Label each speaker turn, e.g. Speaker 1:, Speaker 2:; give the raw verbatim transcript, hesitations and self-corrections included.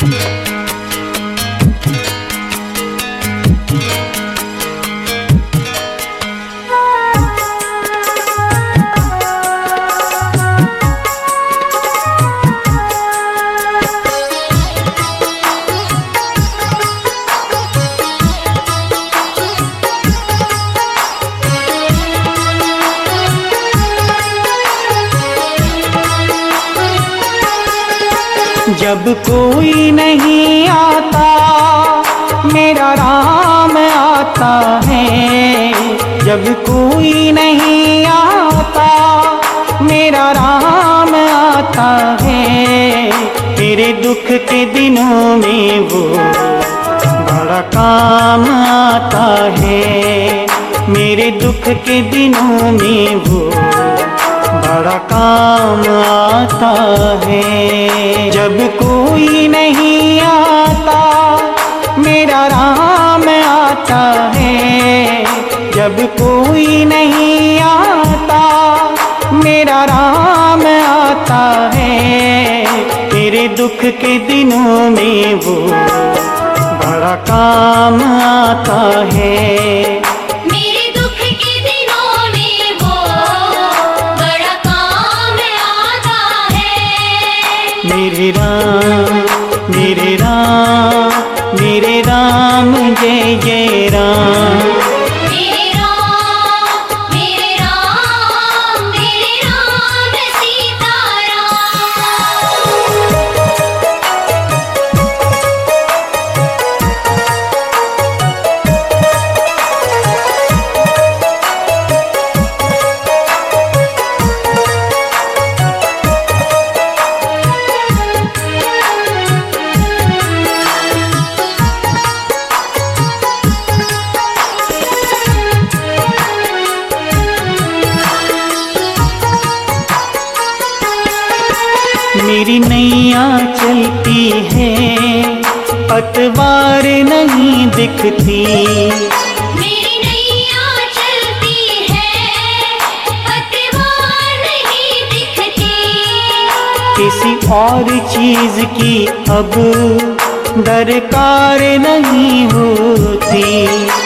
Speaker 1: जब कोई नहीं आता मेरा राम आता है, जब कोई नहीं आता मेरा राम आता है। मेरे दुख के दिनों में वो बड़ा काम आता है, मेरे दुख के दिनों में वो बड़ा काम आता है। जब कोई नहीं आता मेरा राम आता है, जब कोई नहीं आता मेरा राम आता है। तेरे दुख के दिनों में वो बड़ा काम आता है। मेरे राम मेरे राम मेरे राम जय जय राम।
Speaker 2: मेरे राम मेरे राम मेरे राम सीताराम।
Speaker 1: मेरी नैया चलती है पतवार नहीं दिखती,
Speaker 2: मेरी नैया चलती है पतवार नहीं दिखती।
Speaker 1: किसी और चीज की अब दरकार नहीं होती।